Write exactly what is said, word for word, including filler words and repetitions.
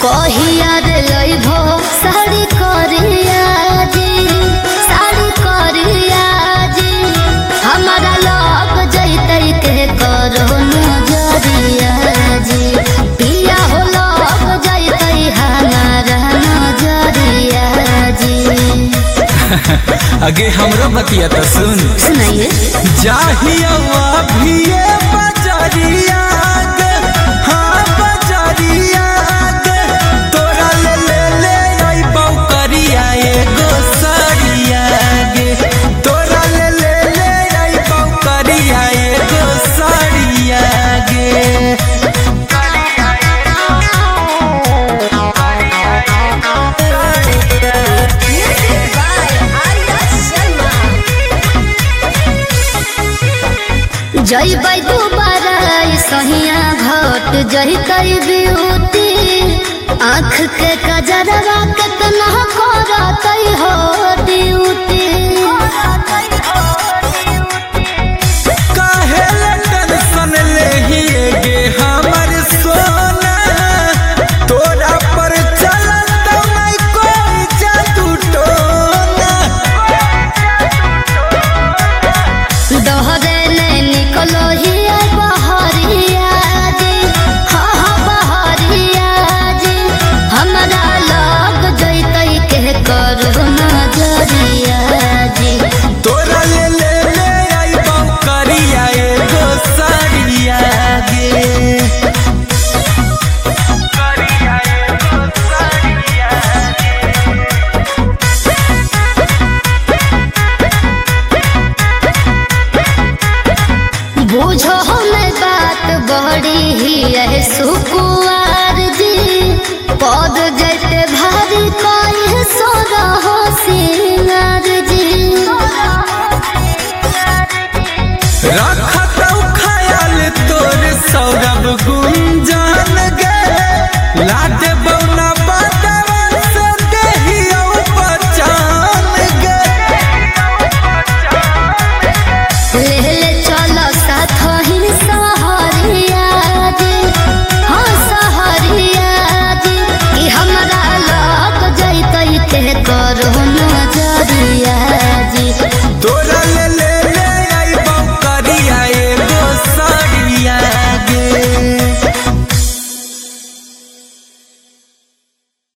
कहिया रे लइभो साड़ी करिया जी साड़ी करिया जी हमारा लग जैतै के करो नजरिया जी पिया हो लग जैतै हमारा नजरिया जी। आगे हमरो बतिया तो सुन सुनाइए। जाहिया अभिये बजरिया गे, हाँ बजरिया गे, तोरा ले ले ले आई बौकरिया एगो सरिया गे, तोरा ले ले ले आई बौकरिया एगो सरिया गे। जइबै दोबारा सहिया घट जहितै ब्यूटी आँख के कजरवा केतना करतै हो ड्यूटी। काहे ले टेंशन लेही गे हमर सोना, तोरा पर चलत नहीं कोई जादू टोना। दोहरे ने निकलो ही बहरिया जी, हाँ हाँ बहरिया जी हमरा लग जैतै के करो नजरिया जी। तोरा ले ले ले आई बौकरिया एगो सरिया गे। बुझो हमें बात बड़ी ही है सुकुआर जी पद जैते भारी कोई सोरा हो सिंगार जी। रखत ख्याल तोर सौरभ गुंजन गे, लाडे